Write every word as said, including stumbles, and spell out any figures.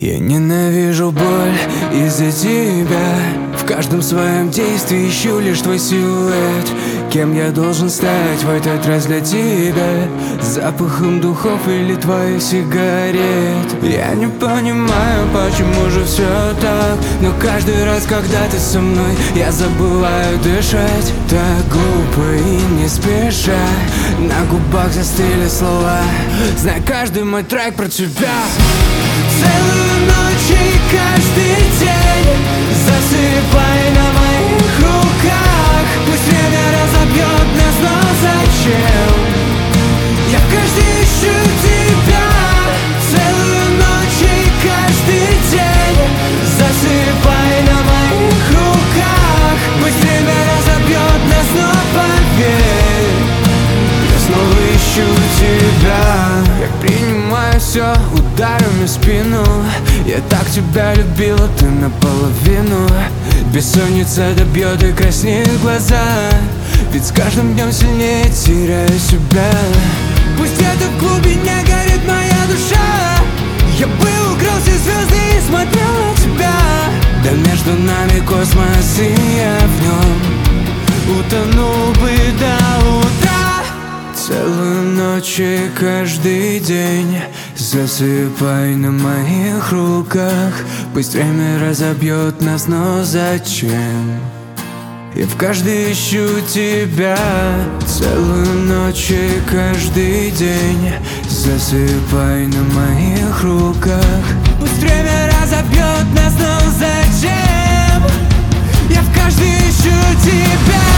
Я ненавижу боль из-за тебя. В каждом своем действии ищу лишь твой силуэт. Кем я должен стать в этот раз для тебя? Запахом духов или твоих сигарет? Я не понимаю, почему же все так, но каждый раз, когда ты со мной, я забываю дышать. Так глупо и не спеша, на губах застыли слова. Знай каждый мой трек про тебя. Целую ночь и каждый день засыпай на моих руках. Пусть время разобьет нас, но зачем? Я в каждый ищу тебя. Целую ночь и каждый день засыпай на моих руках. Пусть время разобьет нас, но поверь, я снова ищу тебя. Я принимаю все ударами в спину. Я так тебя любила, ты наполовину. Бессонница добьет и краснеют глаза, ведь с каждым днем сильнее теряю себя. Пусть где-то в глубине горит моя душа. Я бы укрылся звезды и смотрел на тебя. Да между нами космос, и я в нем утонул бы до утра. Целую ночь и каждый день засыпай на моих руках. Пусть время разобьет нас, но зачем? Я в каждый ищу тебя. Целую ночь и каждый день засыпай на моих руках. Пусть время разобьет нас, но зачем? Я в каждый ищу тебя.